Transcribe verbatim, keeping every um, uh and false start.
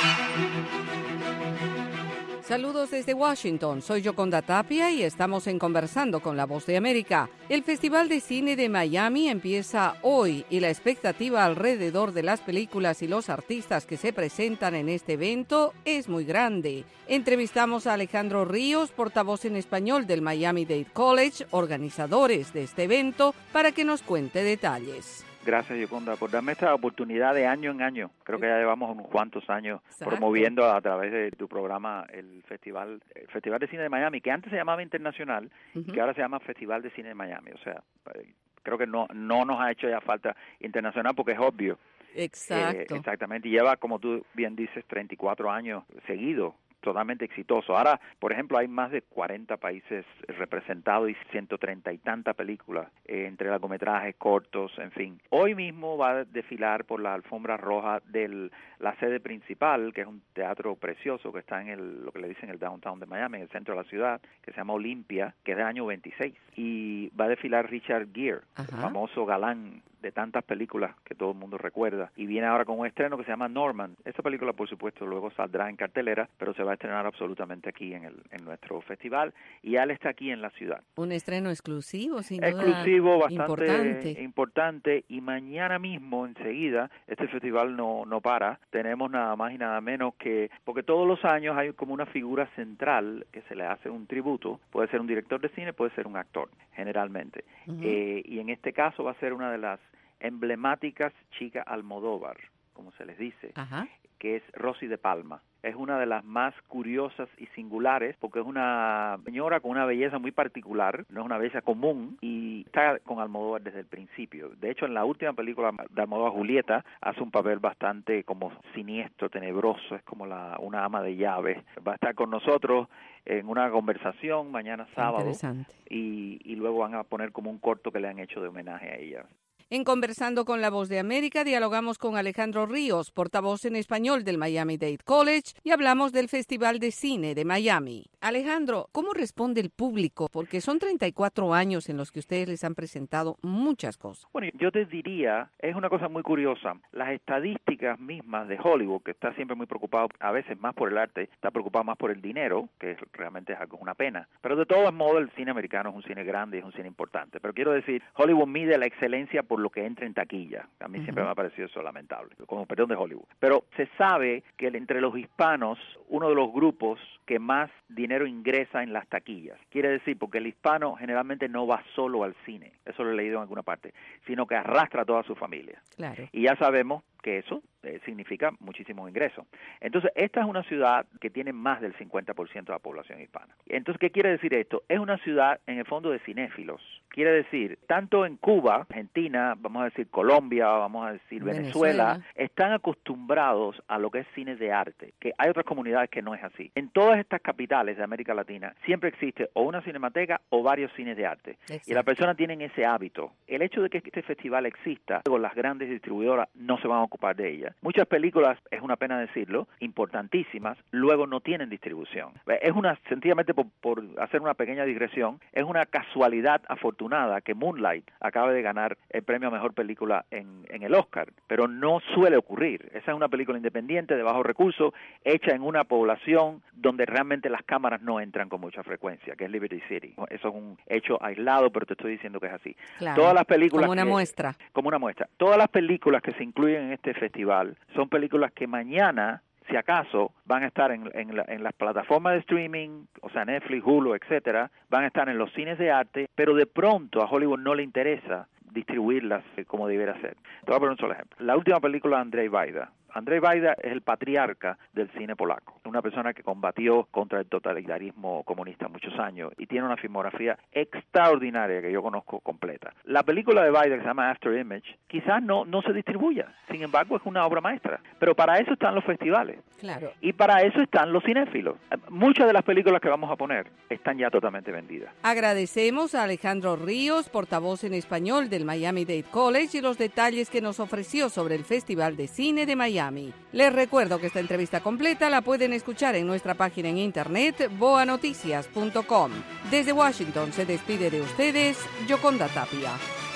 Saludos desde Washington, soy Yoconda Tapia y estamos en Conversando con la Voz de América. El Festival de Cine de Miami empieza hoy y la expectativa alrededor de las películas y los artistas que se presentan en este evento es muy grande. Entrevistamos a Alejandro Ríos, portavoz en español del Miami-Dade College, organizadores de este evento, para que nos cuente detalles. Gracias, Yoconda, por darme esta oportunidad de año en año. Creo que ya llevamos unos cuantos años Exacto. promoviendo a través de tu programa el festival el Festival de Cine de Miami, que antes se llamaba Internacional uh-huh. y que ahora se llama Festival de Cine de Miami. O sea, creo que no no nos ha hecho ya falta internacional porque es obvio. Exacto. Eh, exactamente. Y lleva, como tú bien dices, treinta y cuatro años seguidos. Totalmente exitoso. Ahora, por ejemplo, hay más de cuarenta países representados y ciento treinta y tantas películas eh, entre largometrajes, cortos, en fin. Hoy mismo va a desfilar por la alfombra roja de la sede principal, que es un teatro precioso que está en el, lo que le dicen el downtown de Miami, en el centro de la ciudad, que se llama Olympia, que es del año veintiséis. Y va a desfilar Richard Gere, el famoso galán de tantas películas que todo el mundo recuerda, y viene ahora con un estreno que se llama Norman. Esta película, por supuesto, luego saldrá en cartelera, pero se va a estrenar absolutamente aquí en el en nuestro festival, y él está aquí en la ciudad. Un estreno exclusivo, sin duda. Exclusivo, bastante importante. importante, y mañana mismo, enseguida, este festival no, no para. Tenemos nada más y nada menos que, porque todos los años hay como una figura central que se le hace un tributo, puede ser un director de cine, puede ser un actor, generalmente. Uh-huh. Eh, y en este caso va a ser una de las emblemáticas chicas Almodóvar, como se les dice, Ajá. que es Rosy de Palma. Es una de las más curiosas y singulares porque es una señora con una belleza muy particular, no es una belleza común, y está con Almodóvar desde el principio. De hecho, en la última película de Almodóvar, Julieta, hace un papel bastante como siniestro, tenebroso, es como la una ama de llaves. Va a estar con nosotros en una conversación mañana sábado y, y luego van a poner como un corto que le han hecho de homenaje a ella. En Conversando con la Voz de América, dialogamos con Alejandro Ríos, portavoz en español del Miami-Dade College, y hablamos del Festival de Cine de Miami. Alejandro, ¿cómo responde el público? Porque son treinta y cuatro años en los que ustedes les han presentado muchas cosas. Bueno, yo te diría, es una cosa muy curiosa. Las estadísticas mismas de Hollywood, que está siempre muy preocupado, a veces más por el arte, está preocupado más por el dinero, que realmente es algo, una pena. Pero de todos modos, el cine americano es un cine grande y es un cine importante. Pero quiero decir, Hollywood mide la excelencia por lo que entra en taquilla. A mí uh-huh. siempre me ha parecido eso lamentable, como perdón de Hollywood. Pero se sabe que entre los hispanos, uno de los grupos que más dinero ingresa en las taquillas. Quiere decir, porque el hispano generalmente no va solo al cine, eso lo he leído en alguna parte, sino que arrastra a toda su familia. Claro. Y ya sabemos que eso eh, significa muchísimos ingresos. Entonces, esta es una ciudad que tiene más del cincuenta por ciento de la población hispana. Entonces, ¿qué quiere decir esto? Es una ciudad, en el fondo, de cinéfilos. Quiere decir, tanto en Cuba, Argentina, vamos a decir Colombia, vamos a decir Venezuela, Venezuela, están acostumbrados a lo que es cine de arte, que hay otras comunidades que no es así. En todas estas capitales de América Latina siempre existe o una cinemateca o varios cines de arte. Exacto. Y las personas tienen ese hábito. El hecho de que este festival exista, luego las grandes distribuidoras no se van a ocupar de ella. Muchas películas, es una pena decirlo, importantísimas, luego no tienen distribución. Es una, sencillamente por, por hacer una pequeña digresión, es una casualidad afortunada que Moonlight acabe de ganar el premio a mejor película en, en el Oscar, pero no suele ocurrir. Esa es una película independiente, de bajos recursos, hecha en una población donde realmente las cámaras no entran con mucha frecuencia, que es Liberty City. Eso es un hecho aislado, pero te estoy diciendo que es así. Claro, todas las películas como una que, muestra. Como una muestra. Todas las películas que se incluyen en este festival son películas que mañana, si acaso, van a estar en, en, la, en las plataformas de streaming, o sea, Netflix, Hulu, etcétera, van a estar en los cines de arte, pero de pronto a Hollywood no le interesa distribuirlas como debiera ser. Te voy a poner un solo ejemplo. La última película de Andrzej Wajda. Andrzej Wajda es el patriarca del cine polaco, una persona que combatió contra el totalitarismo comunista muchos años y tiene una filmografía extraordinaria que yo conozco completa. La película de Wajda, que se llama After Image, quizás no, no se distribuya, sin embargo es una obra maestra, pero para eso están los festivales. Claro. Y para eso están los cinéfilos. Muchas de las películas que vamos a poner están ya totalmente vendidas. Agradecemos a Alejandro Ríos, portavoz en español del Miami-Dade College, y los detalles que nos ofreció sobre el Festival de Cine de Miami. Les recuerdo que esta entrevista completa la pueden escuchar en nuestra página en internet boa noticias punto com. Desde Washington se despide de ustedes Yoconda Tapia.